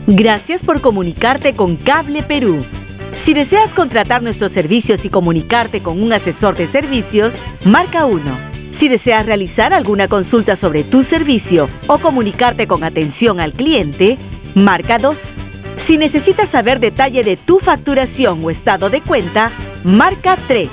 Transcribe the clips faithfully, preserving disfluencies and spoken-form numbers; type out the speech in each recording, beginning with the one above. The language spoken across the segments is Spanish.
Gracias por comunicarte con Cable Perú. Si deseas contratar nuestros servicios y comunicarte con un asesor de servicios, marca uno. Si deseas realizar alguna consulta sobre tu servicio o comunicarte con atención al cliente, marca dos. Si necesitas saber detalle de tu facturación o estado de cuenta, marca tres.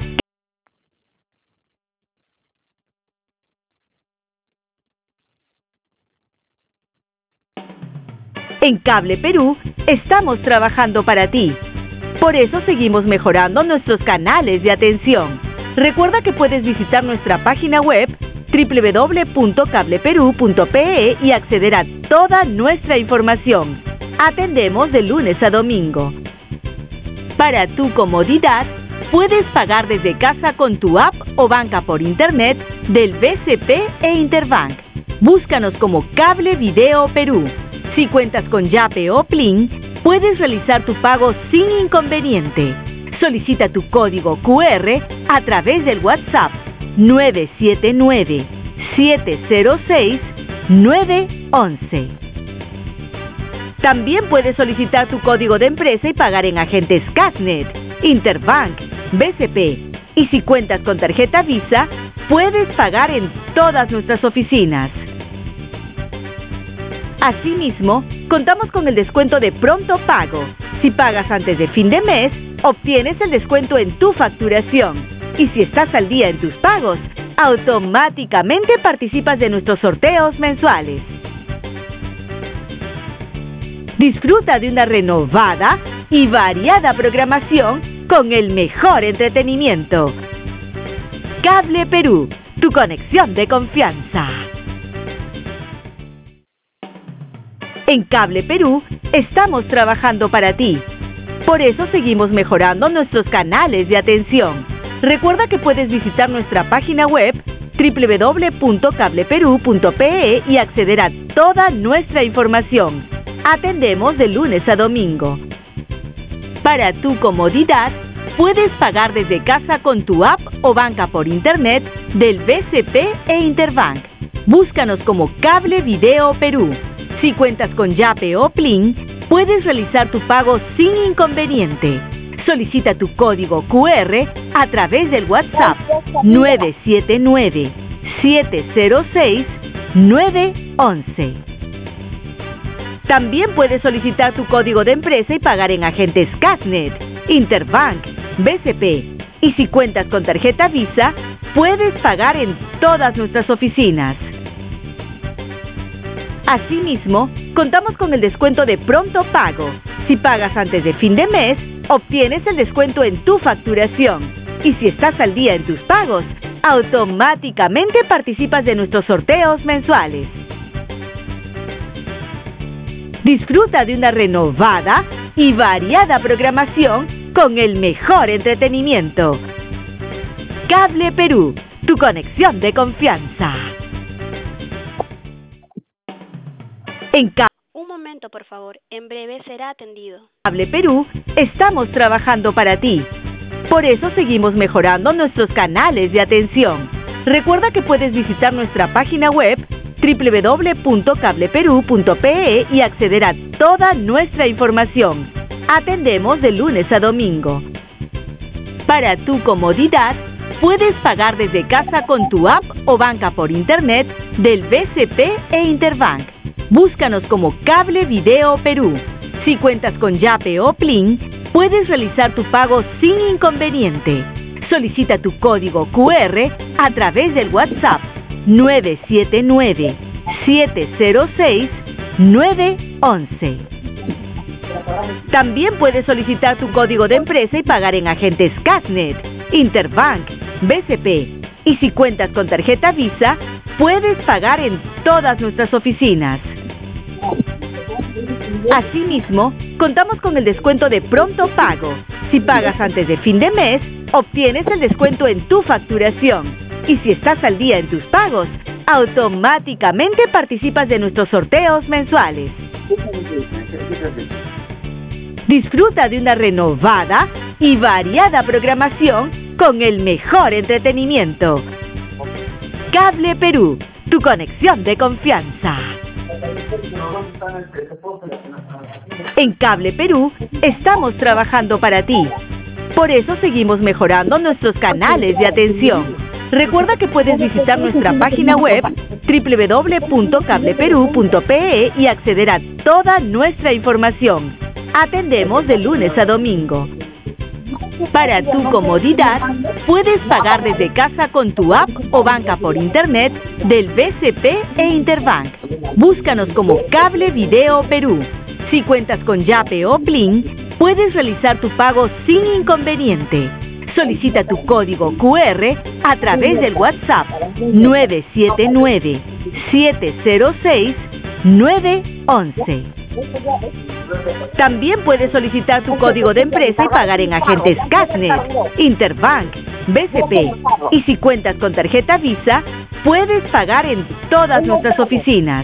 En Cable Perú, estamos trabajando para ti. Por eso seguimos mejorando nuestros canales de atención. Recuerda que puedes visitar nuestra página web doble u doble u doble u punto cable perú punto pe e y acceder a toda nuestra información. Atendemos de lunes a domingo. Para tu comodidad, puedes pagar desde casa con tu app o banca por internet del B C P e Interbank. Búscanos como Cable Video Perú. Si cuentas con Yape o Plin, puedes realizar tu pago sin inconveniente. Solicita tu código cu erre a través del WhatsApp nueve siete nueve, siete cero seis, nueve once. También puedes solicitar tu código de empresa y pagar en agentes Casnet, Interbank, B C P. Y si cuentas con tarjeta Visa, puedes pagar en todas nuestras oficinas. Asimismo, contamos con el descuento de pronto pago. Si pagas antes de fin de mes, obtienes el descuento en tu facturación. Y si estás al día en tus pagos, automáticamente participas de nuestros sorteos mensuales. Disfruta de una renovada y variada programación con el mejor entretenimiento. Cable Perú, tu conexión de confianza. En Cable Perú, estamos trabajando para ti. Por eso seguimos mejorando nuestros canales de atención. Recuerda que puedes visitar nuestra página web doble u doble u doble u punto cable perú punto pe e y acceder a toda nuestra información. Atendemos de lunes a domingo. Para tu comodidad, puedes pagar desde casa con tu app o banca por internet del B C P e Interbank. Búscanos como Cable Video Perú. Si cuentas con Yape o Plin, puedes realizar tu pago sin inconveniente. Solicita tu código cu erre a través del WhatsApp nueve siete nueve, siete cero seis, nueve once. También puedes solicitar tu código de empresa y pagar en agentes Casnet, Interbank, B C P. Y si cuentas con tarjeta Visa, puedes pagar en todas nuestras oficinas. Asimismo, contamos con el descuento de pronto pago. Si pagas antes de fin de mes, obtienes el descuento en tu facturación. Y si estás al día en tus pagos, automáticamente participas de nuestros sorteos mensuales. Disfruta de una renovada y variada programación con el mejor entretenimiento. Cable Perú, tu conexión de confianza. En Cable Un momento, por favor. En breve será atendido. Cable Perú, estamos trabajando para ti. Por eso seguimos mejorando nuestros canales de atención. Recuerda que puedes visitar nuestra página web doble u doble u doble u punto cable perú punto pe e y acceder a toda nuestra información. Atendemos de lunes a domingo. Para tu comodidad, puedes pagar desde casa con tu app o banca por internet del B C P e Interbank. Búscanos como Cable Video Perú. Si cuentas con Yape o Plin, puedes realizar tu pago sin inconveniente. Solicita tu código cu erre a través del WhatsApp nueve siete nueve, siete cero seis, nueve once. También puedes solicitar tu código de empresa y pagar en agentes Casnet, Interbank, B C P. Y si cuentas con tarjeta Visa, puedes pagar en todas nuestras oficinas. Asimismo, contamos con el descuento de pronto pago. Si pagas antes de fin de mes, obtienes el descuento en tu facturación. Y si estás al día en tus pagos, automáticamente participas de nuestros sorteos mensuales. Disfruta de una renovada y variada programación con el mejor entretenimiento. Cable Perú, tu conexión de confianza. En Cable Perú estamos trabajando para ti. Por eso seguimos mejorando nuestros canales de atención. Recuerda que puedes visitar nuestra página web doble u doble u doble u punto cable perú punto pe e y acceder a toda nuestra información. Atendemos de lunes a domingo. Para tu comodidad, puedes pagar desde casa con tu app o banca por internet del B C P e Interbank. Búscanos como Cable Video Perú. Si cuentas con Yape o Plin, puedes realizar tu pago sin inconveniente. Solicita tu código Q R a través del WhatsApp nueve siete nueve, siete cero seis, nueve once. También puedes solicitar tu código de empresa y pagar en agentes Cashnet, Interbank, B C P. Y si cuentas con tarjeta Visa, puedes pagar en todas nuestras oficinas.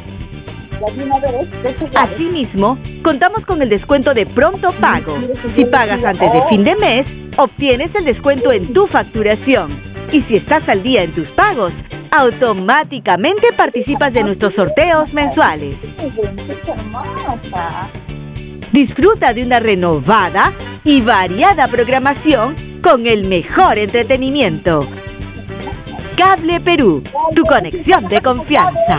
Asimismo, contamos con el descuento de pronto pago. Si pagas antes de fin de mes, obtienes el descuento en tu facturación. Y si estás al día en tus pagos, automáticamente participas de nuestros sorteos mensuales. Disfruta de una renovada y variada programación con el mejor entretenimiento. Cable Perú, tu conexión de confianza.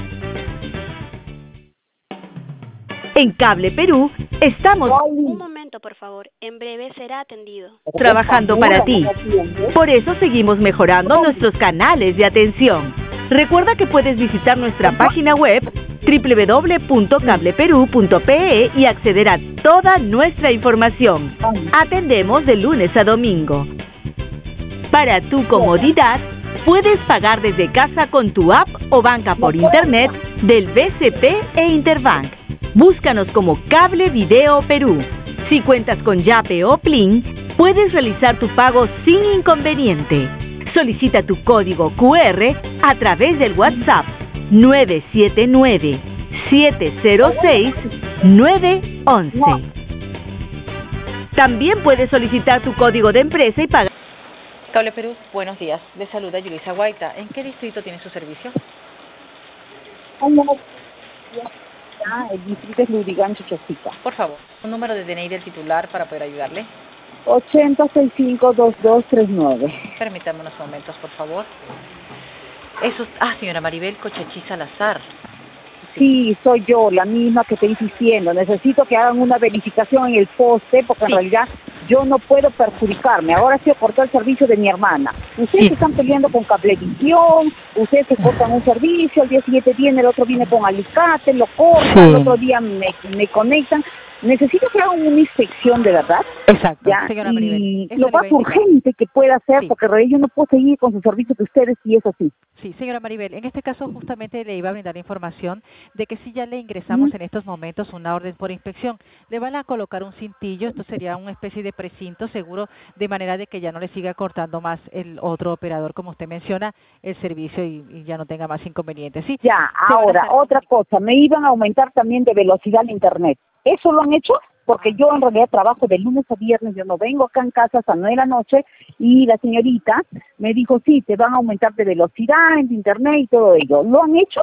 En Cable Perú estamos... Un momento, por favor. En breve será atendido. Trabajando para ti. Por eso seguimos mejorando nuestros canales de atención. Recuerda que puedes visitar nuestra página web doble u doble u doble u punto cable perú punto pe e y acceder a toda nuestra información. Atendemos de lunes a domingo. Para tu comodidad, puedes pagar desde casa con tu app o banca por internet del B C P e Interbank. Búscanos como Cable Video Perú. Si cuentas con Yape o Plin, puedes realizar tu pago sin inconveniente. Solicita tu código Q R a través del WhatsApp nueve siete nueve, siete cero seis, nueve once. También puedes solicitar tu código de empresa y pagar. Cable Perú, buenos días. Le saluda Yulisa Guaita. ¿En qué distrito tiene su servicio? El distrito es Lurigancho, Chosica. Por favor, un número de D N I del titular para poder ayudarle. ochenta sesenta y cinco, veintidós treinta y nueve. Permítame unos momentos, por favor. Eso, ah, señora Maribel Cochechi Salazar. Sí, soy yo, la misma que estoy insistiendo. Necesito que hagan una verificación en el poste, porque Sí. en realidad yo no puedo perjudicarme. Ahora sí cortó el servicio de mi hermana. Ustedes Sí. están peleando con Cablevisión, ustedes se cortan un servicio, al día siguiente viene, el otro viene con alicate, lo cortan, Sí. el otro día me, me conectan. Necesito que hagan una inspección de verdad. Exacto, Ya, señora Maribel. y Eso lo le voy más a indicar. urgente que pueda hacer, Sí. porque en realidad yo no puedo seguir con su servicio de ustedes y eso sí. Sí, señora Maribel, en este caso justamente le iba a brindar información de que si ya le ingresamos ¿Mm? en estos momentos una orden por inspección, le van a colocar un cintillo, esto sería una especie de precinto seguro, de manera de que ya no le siga cortando más el otro operador, como usted menciona, el servicio y, y ya no tenga más inconvenientes. Sí. Ya, Se van a ahora, estar otra cosa, me iban a aumentar también de velocidad el internet. ¿Eso lo han hecho? Porque yo en realidad trabajo de lunes a viernes, yo no vengo acá en casa hasta nueve de la noche, y la señorita me dijo, sí, te van a aumentar de velocidad en internet y todo ello. ¿Lo han hecho?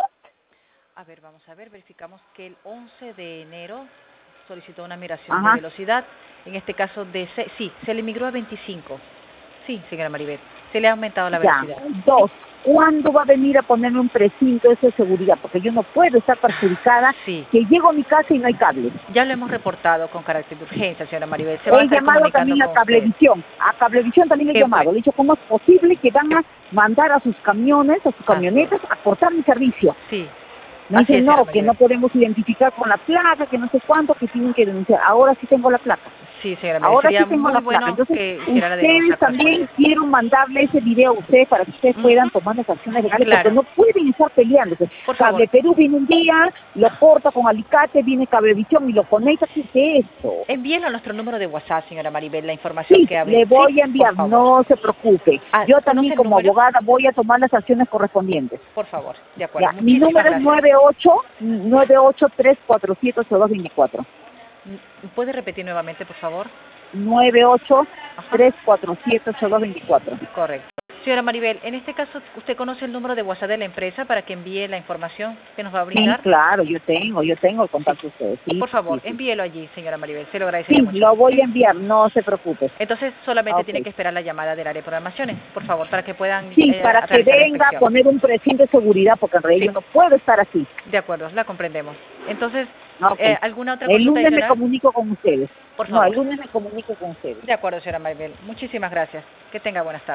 A ver, vamos a ver, verificamos que el once de enero solicitó una migración Ajá. de velocidad, en este caso de, se- sí, se le migró a veinticinco. Sí, señora Maribel, se le ha aumentado la Ya. velocidad. Dos, ¿cuándo va a venir a ponerme un precinto ese de seguridad? Porque yo no puedo estar perjudicada, Sí. que llego a mi casa y no hay cables. Ya lo hemos reportado con carácter de urgencia, señora Maribel. Se va a He estar llamado comunicando también a con usted. Cablevisión, a Cablevisión también he Qué llamado, bueno. le he dicho, ¿cómo es posible que van a mandar a sus camiones, a sus Así camionetas a cortar mi servicio? Sí. Me Así dicen, es, no, señora que no Maribel. podemos identificar con la placa, que no sé cuánto, que tienen que denunciar. Ahora sí tengo la placa. Sí, señora Maribel. Ahora Sería sí tengo muy la bueno placa. Entonces, que hiciera la denuncia ustedes también correspondiente. quiero mandarle ese video a ustedes para que ustedes Ujú. puedan tomar las acciones legales, Claro. porque no pueden estar peleándose. Por favor. Cable Perú viene un día, lo corta con alicate, viene Cablevisión y lo conecta. ¿Qué es esto? Envíenlo a nuestro número de WhatsApp, señora Maribel, la información Sí, que ha le voy Sí, a enviar, por favor. no se preocupe. Ah, Yo ¿conoce también el como número? abogada voy a tomar las acciones correspondientes. Por favor, de acuerdo. Ya, mi Muchísimas número es gracias. nueve ocho nueve ocho tres cuatro siete ocho dos dos cuatro. ¿Puede repetir nuevamente, por favor? nueve ocho Ajá. tres cuatro siete ocho dos dos cuatro. Correcto. Señora Maribel, en este caso, ¿usted conoce el número de WhatsApp de la empresa para que envíe la información que nos va a Sí, brindar? claro, yo tengo, yo tengo el contacto de ustedes. Sí, Por favor, sí, sí. envíelo allí, señora Maribel, se lo agradecería Sí, mucho. lo voy a enviar, no se preocupe. Entonces, solamente Ok. tiene que esperar la llamada del área de programaciones, por favor, para que puedan Sí, eh, para que realizar la venga a inspección. poner un precinto de seguridad, porque en realidad Sí. yo no puedo estar así. De acuerdo, la comprendemos. Entonces, Ok. eh, ¿alguna otra El consulta lunes me adicional? comunico con ustedes. Por No, favor. el lunes me comunico con ustedes. De acuerdo, señora Maribel. Muchísimas gracias. Que tenga buenas tardes.